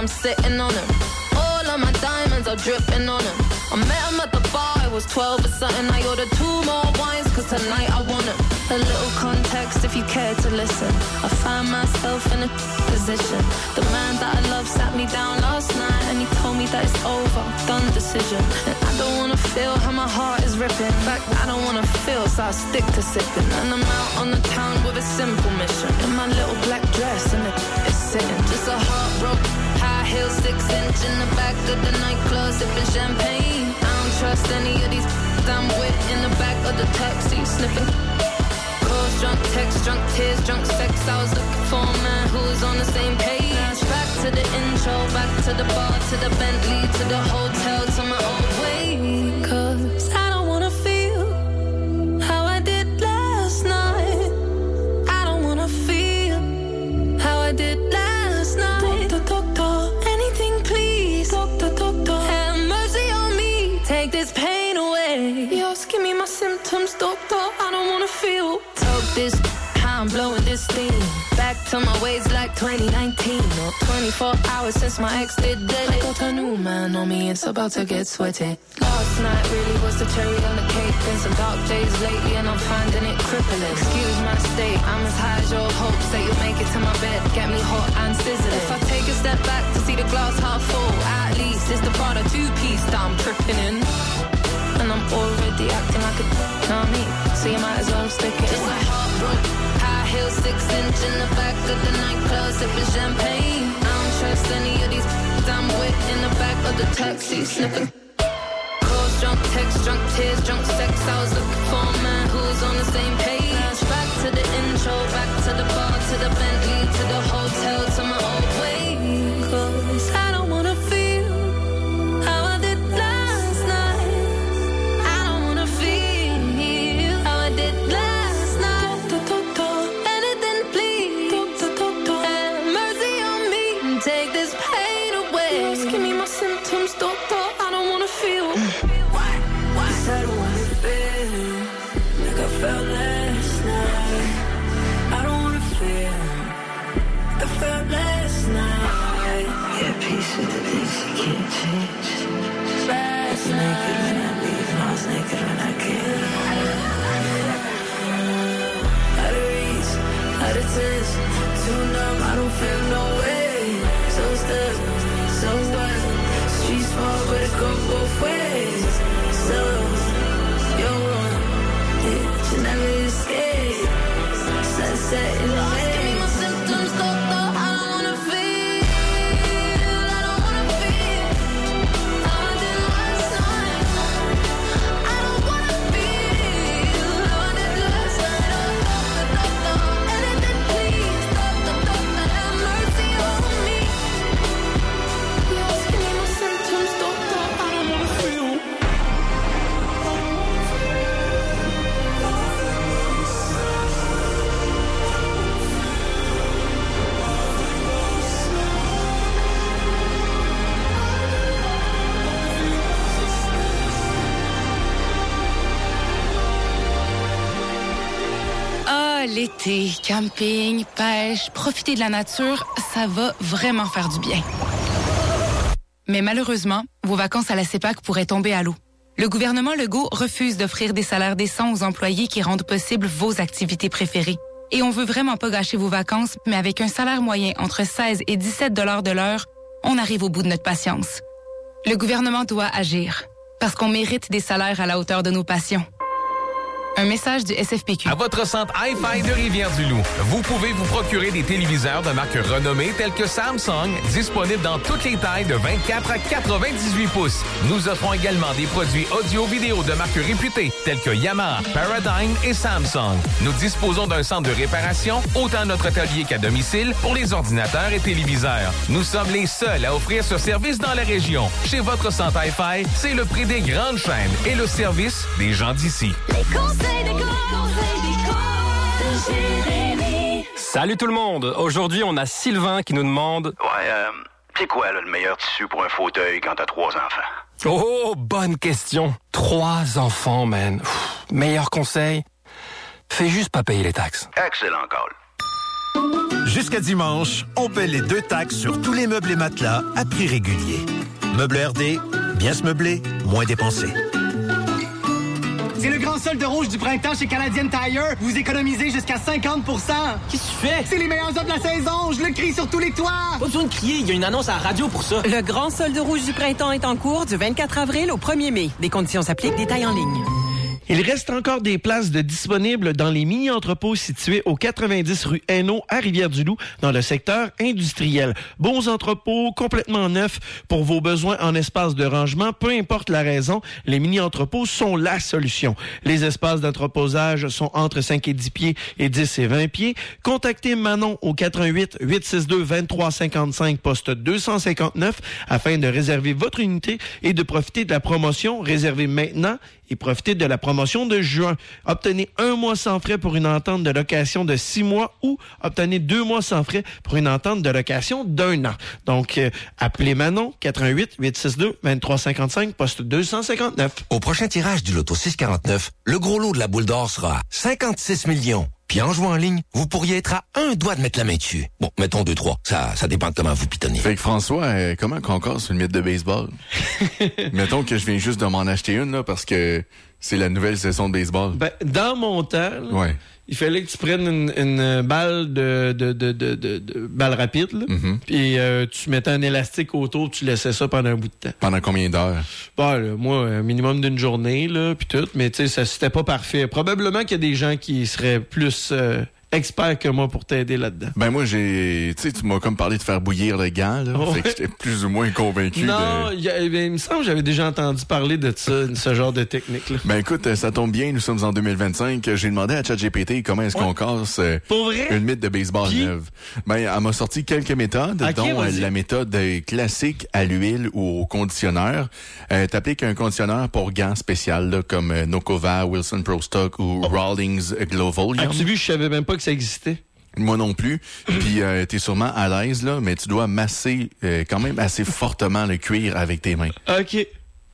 I'm sitting on him. All of my diamonds are dripping on him. I met him at the bar, I was 12 or something. I ordered 2 more wines, cause tonight I want him. A little context if you care to listen. I find myself in a position. The man that I love sat me down last night and he told me that it's over, done decision. And I don't wanna feel how my heart is ripping. In fact, I don't wanna feel, so I stick to sipping. And I'm out on the town with a simple mission. In my little black dress and it's sitting. Just a heartbroken high heel 6-inch in the back of the nightclub sipping champagne. I don't trust any of these I'm with in the back of the taxi sniffing. Calls, drunk texts, drunk tears, drunk sex. I was looking for a man who was on the same page. Back to the intro, back to the bar, to the Bentley, to the hotel, to my old way. Cause I don't wanna feel how I did last night. I don't wanna feel how I did last night. Doctor, anything please. Doctor, have mercy on me. Take this pain away. Just give me my symptoms, doctor. I don't wanna feel. Talk this, how I'm blowing this steam. Back to my ways like 2019. Or 24 hours since my ex did dead. I got a new man on me, it's about to get sweaty. Last night really was the cherry on the cake. Been some dark days lately and I'm finding it crippling. Excuse my state, I'm as high as your hopes that you'll make it to my bed. Get me hot and sizzling. If I take a step back to see the glass half full, at least it's the Prada 2-piece that I'm tripping in. And I'm already acting like a know what I mean? So you might as well stick it. Just a heartbroken high heel 6-inch in the back of the nightclub sipping champagne. I don't trust any of these I'm with in the back of the taxi sniffing. Calls, drunk texts, drunk tears, drunk sex. I was looking for a man who was on the same page. Back to the intro, back to the bar, to the Bentley, to the hotel, to my old way. Cause I don't wanna feel how I did last night. I don't wanna feel how I did last night. Anything please. Have mercy on me. Take this pain away. Just give me my symptoms, doctor. I don't wanna feel. Cause I don't wanna feel like I felt last night. I don't wanna feel like I felt last night. Yeah, peace with the things you can't change. Last night. Naked when I leave, and I was naked when I came. Out of reach, out of touch, too numb, I don't feel no way. So stuck, so what? Street small, but it go both ways. So, you're wrong, yeah, you never escape. Sunset in the Just give me my symptoms, doctor. I don't wanna feel. I don't wanna feel how I did last night. I don't wanna feel how I did last night. Doctor, anything please. Doctor, have mercy on me. Just give me my symptoms, doctor. I don't wanna feel. Ah, l'été, camping, pêche, profiter de la nature, ça va vraiment faire du bien. Mais malheureusement, vos vacances à la CEPAC pourraient tomber à l'eau. Le gouvernement Legault refuse d'offrir des salaires décents aux employés qui rendent possible vos activités préférées. Et on veut vraiment pas gâcher vos vacances, mais avec un salaire moyen entre 16 et 17 $ de l'heure, on arrive au bout de notre patience. Le gouvernement doit agir, parce qu'on mérite des salaires à la hauteur de nos passions. Un message du SFPQ. À votre centre Hi-Fi de Rivière-du-Loup, vous pouvez vous procurer des téléviseurs de marque renommée tels que Samsung, disponibles dans toutes les tailles de 24 à 98 pouces. Nous offrons également des produits audio-vidéo de marque réputée tels que Yamaha, Paradigm et Samsung. Nous disposons d'un centre de réparation, autant à notre atelier qu'à domicile, pour les ordinateurs et téléviseurs. Nous sommes les seuls à offrir ce service dans la région. Chez votre centre Hi-Fi, c'est le prix des grandes chaînes et le service des gens d'ici. Salut tout le monde! Aujourd'hui, on a Sylvain qui nous demande... Ouais, c'est quoi là, le meilleur tissu pour un fauteuil quand t'as 3 enfants? Oh, bonne question! 3 enfants, man. Meilleur conseil, fais juste pas payer les taxes. Excellent call. Jusqu'à dimanche, on paie les 2 taxes sur tous les meubles et matelas à prix régulier. Meubles RD, bien se meubler, moins dépenser. C'est le grand solde rouge du printemps chez Canadian Tire. Vous économisez jusqu'à 50 %. Qu'est-ce que tu fais? C'est les meilleurs offres de la saison. Je le crie sur tous les toits. Pas besoin de crier. Il y a une annonce à la radio pour ça. Le grand solde rouge du printemps est en cours du 24 avril au 1er mai. Des conditions s'appliquent. Détails en ligne. Il reste encore des places de disponibles dans les mini-entrepôts situés au 90 rue Hainaut à Rivière-du-Loup, dans le secteur industriel. Bons entrepôts, complètement neufs pour vos besoins en espace de rangement. Peu importe la raison, les mini-entrepôts sont la solution. Les espaces d'entreposage sont entre 5 et 10 pieds et 10 et 20 pieds. Contactez Manon au 418-862-2355, poste 259, afin de réserver votre unité et de profiter de la promotion. Réservez maintenant et profitez de la promotion de juin. Obtenez 1 mois sans frais pour une entente de location de 6 mois ou obtenez 2 mois sans frais pour une entente de location d'1 an. Donc, appelez Manon, 418-862-2355, poste 259. Au prochain tirage du Loto 649, le gros lot de la boule d'or sera 56 millions. Puis en jouant en ligne, vous pourriez être à un doigt de mettre la main dessus. Bon, mettons 2-3. Ça dépend de comment vous pitonnez. Fait que François, comment qu'on casse une mythe de baseball? Mettons que je viens juste de m'en acheter une, là, parce que c'est la nouvelle saison de baseball. Ben, dans mon temps, là, ouais. Il fallait que tu prennes une balle de balle rapide, là, puis tu mettais un élastique autour, tu laissais ça pendant un bout de temps. Pendant combien d'heures? Bah, là, moi, un minimum d'une journée, là, puis tout, mais tu sais, ça c'était pas parfait. Probablement qu'il y a des gens qui seraient plus expert que moi pour t'aider là-dedans. Ben moi, tu m'as comme parlé de faire bouillir le gant, là. Ouais. Fait que j'étais plus ou moins convaincu. Non, il me semble que j'avais déjà entendu parler de ça, ce genre de technique-là. Ben écoute, ça tombe bien, nous sommes en 2025. J'ai demandé à ChatGPT comment est-ce qu'on casse une mythe de baseball neuve. Ben, elle m'a sorti quelques méthodes, dont la méthode classique à l'huile ou au conditionneur. T'appliques un conditionneur pour gants spécial, là, comme Nokova, Wilson Pro Stock ou Rawlings Global. As-tu vu, je savais même pas que ça existait. Moi non plus. Puis t'es sûrement à l'aise, là, mais tu dois masser quand même assez fortement le cuir avec tes mains. OK.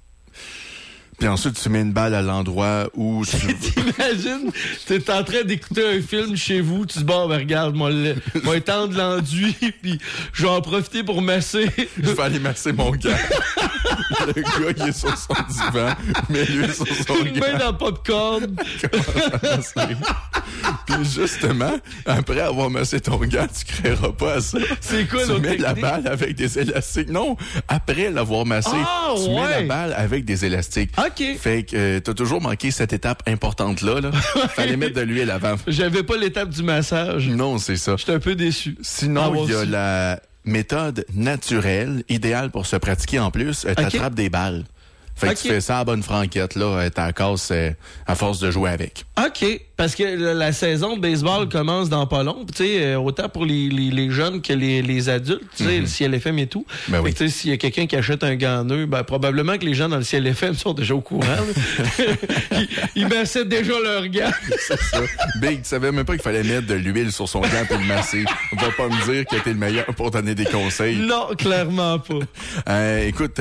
Puis ensuite, tu mets une balle à l'endroit où tu... T'imagines, t'es en train d'écouter un film chez vous, tu dis, bon, ben regarde, moi étendre l'enduit, puis je vais en profiter pour masser. Je vais aller masser mon gars. Le gars, il est sur son divan, mais lui est sur son une main dans le popcorn. Puis justement, après avoir massé ton gars, tu créeras pas à ça. C'est quoi l'autre technique? Tu mets la balle avec des élastiques. Non, après l'avoir massé, tu mets la balle avec des élastiques. OK. Fait que t'as toujours manqué cette étape importante-là. Fallait mettre de l'huile avant. J'avais pas l'étape du massage. Non, c'est ça. J'étais un peu déçu. Sinon, il y a la méthode naturelle, idéale pour se pratiquer en plus. T'attrapes des balles. Fait que tu fais ça à bonne franquette, là, t'en casses à force de jouer avec. OK. Parce que la saison de baseball commence dans pas long. Tu sais, autant pour les jeunes que les adultes, tu sais, le CLFM et tout. Ben oui. Tu sais, s'il y a quelqu'un qui achète un gant neuf, ben, probablement que les gens dans le CLFM sont déjà au courant. ils massaient déjà leur gant. C'est ça. Big, tu savais même pas qu'il fallait mettre de l'huile sur son gant pour le masser. Va pas me dire que t'es le meilleur pour donner des conseils. Non, clairement pas. Écoute,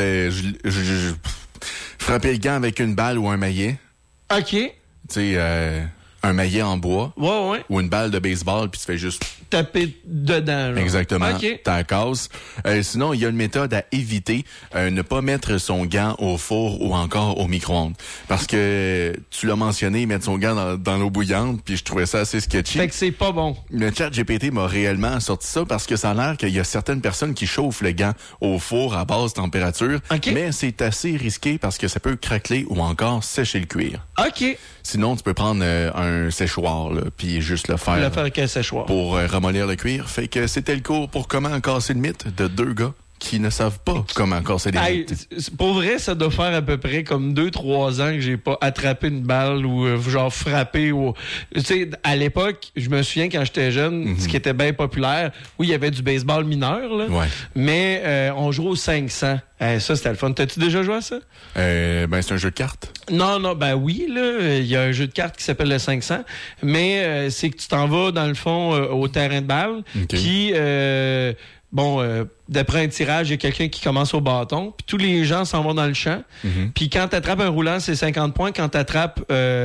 frapper le gant avec une balle ou un maillet. OK. Tu sais, un maillet en bois. Ouais. Ou une balle de baseball, puis tu fais juste... taper dedans. Genre. Exactement. OK. T'en casses. Sinon, il y a une méthode à éviter. Ne pas mettre son gant au four ou encore au micro-ondes. Parce que, tu l'as mentionné, mettre son gant dans l'eau bouillante, puis je trouvais ça assez sketchy. Fait que c'est pas bon. Le ChatGPT m'a réellement sorti ça parce que ça a l'air qu'il y a certaines personnes qui chauffent le gant au four à basse température. OK. Mais c'est assez risqué parce que ça peut craqueler ou encore sécher le cuir. OK. Sinon, tu peux prendre un séchoir, là, puis juste le faire. Le faire avec un séchoir. Pour ramollir le cuir. Fait que c'était le cours pour comment casser le mythe de 2 gars qui ne savent pas comment casser des mythes. Pour vrai, ça doit faire à peu près comme 2-3 ans que j'ai pas attrapé une balle ou genre frappé. Tu sais, à l'époque, je me souviens quand j'étais jeune, ce qui était bien populaire, oui, il y avait du baseball mineur, là, mais on jouait au 500. Ça, c'était le fun. T'as-tu déjà joué à ça? Ben, c'est un jeu de cartes. Non, ben oui, là, il y a un jeu de cartes qui s'appelle le 500, mais c'est que tu t'en vas, dans le fond, au terrain de balle, qui... d'après un tirage, il y a quelqu'un qui commence au bâton, puis tous les gens s'en vont dans le champ. Puis quand tu attrapes un roulant, c'est 50 points. Quand tu attrapes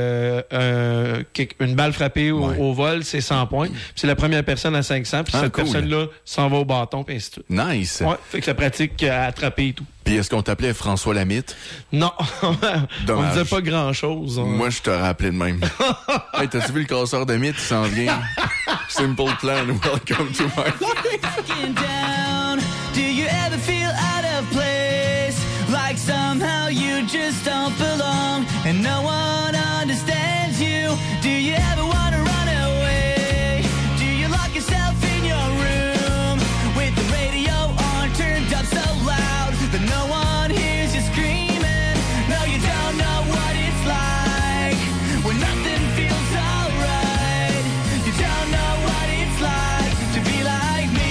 une balle frappée au vol, c'est 100 points. Puis c'est la première personne à 500, puis cette personne-là s'en va au bâton, puis ainsi de suite. Nice! Ouais, fait que ça pratique à attraper et tout. Puis est-ce qu'on t'appelait François Lamitte? Non. Dommage. On disait pas grand-chose. Moi, je t'aurais appelé de même. Hey, t'as-tu vu le casseur de mythes? Il s'en vient. Simple Plan, welcome to my life. Do you ever feel out of place? Like somehow you just don't belong and no one understands you? Do you ever want to run away? Do you lock yourself in your room with the radio on turned up so loud that no one hears you screaming? No, you don't know what it's like when nothing feels alright. You don't know what it's like to be like me.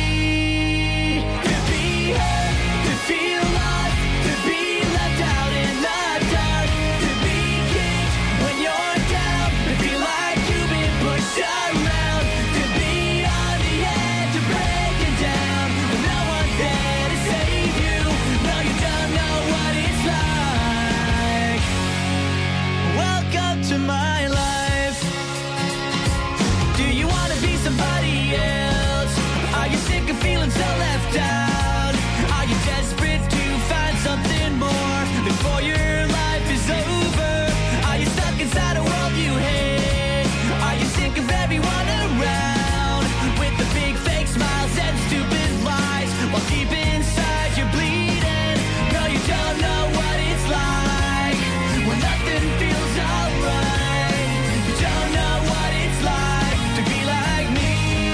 To be hurt, to feel lost, to be left out in the dark, to be kicked when you're down, to feel like you've been pushed around, to be on the edge of breaking down, but no one's there to save you. No, you don't know what it's like. Welcome to my life. Do you want to be somebody else? Are you sick of feeling so left out? Are you desperate to find something more before your life is over? Are you stuck inside a world you hate? Are you sick of everyone around with the big fake smiles and stupid lies while deep inside you're bleeding? No, you don't know what it's like when nothing feels alright. You don't know what it's like to be like me.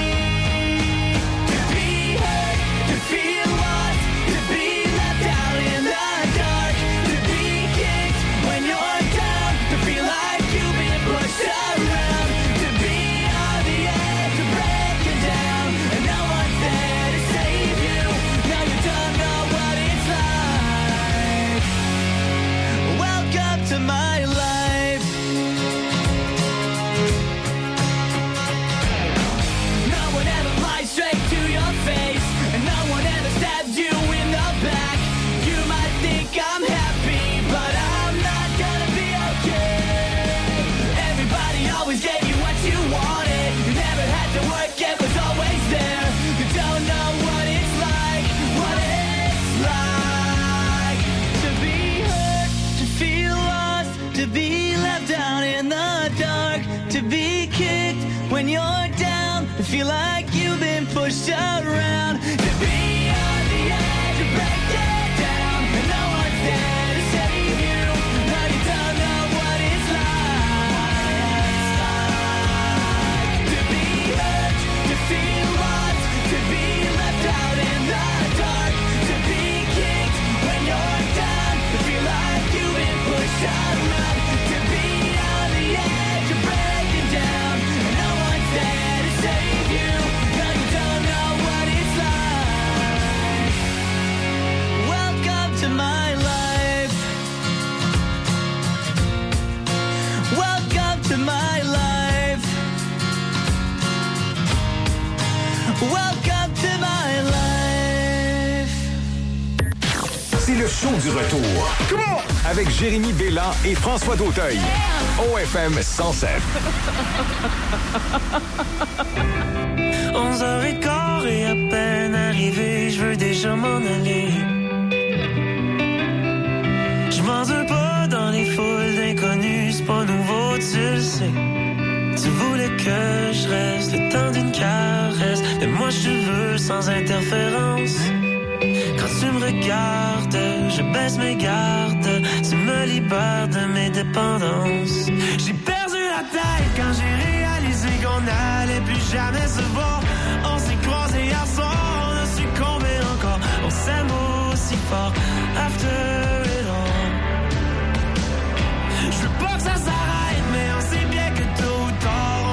To be hurt, to feel lost, to be left out in the dark, to be kicked when you're down, to feel like you've been pushed around, to be on the edge of breaking down, and no one's there to save you. No, you don't know what it's like. Welcome to my life. No one ever lies straight to your face, and no one ever stabs you in the back. You might think I'm happy, but I'm not gonna be okay. Everybody always gave you what you wanted. You never had to work, it was always there. You don't know what it's like to be hurt, to feel lost, to be left out in the dark, to be kicked when you're down, to feel like you've been pushed around, to be on the edge of breaking down, and no one's there to save you. No, you don't know what it's like to be hurt, to feel lost, to be left out in the dark, to be kicked when you're down, to feel like you've been pushed around, to be on the edge of breaking down, and no one's there to save you. No, you don't know what it's like. Welcome to my life. Welcome to my life. Welcome to my life. C'est le show du retour. Come on! Avec Jérémy Bélan et François Dauteuil. OFM 107. 11h15 et à peine arrivé, je veux déjà m'en aller. Je m'endure pas dans les foules d'inconnus, c'est pas nouveau, tu le sais. Tu voulais que je reste le temps d'une caresse, mais moi je veux sans interférence. Quand tu me regardes, je baisse mes gardes, tu me libères de mes dépendances. J'ai perdu la tête quand j'ai réalisé qu'on n'allait plus jamais se voir.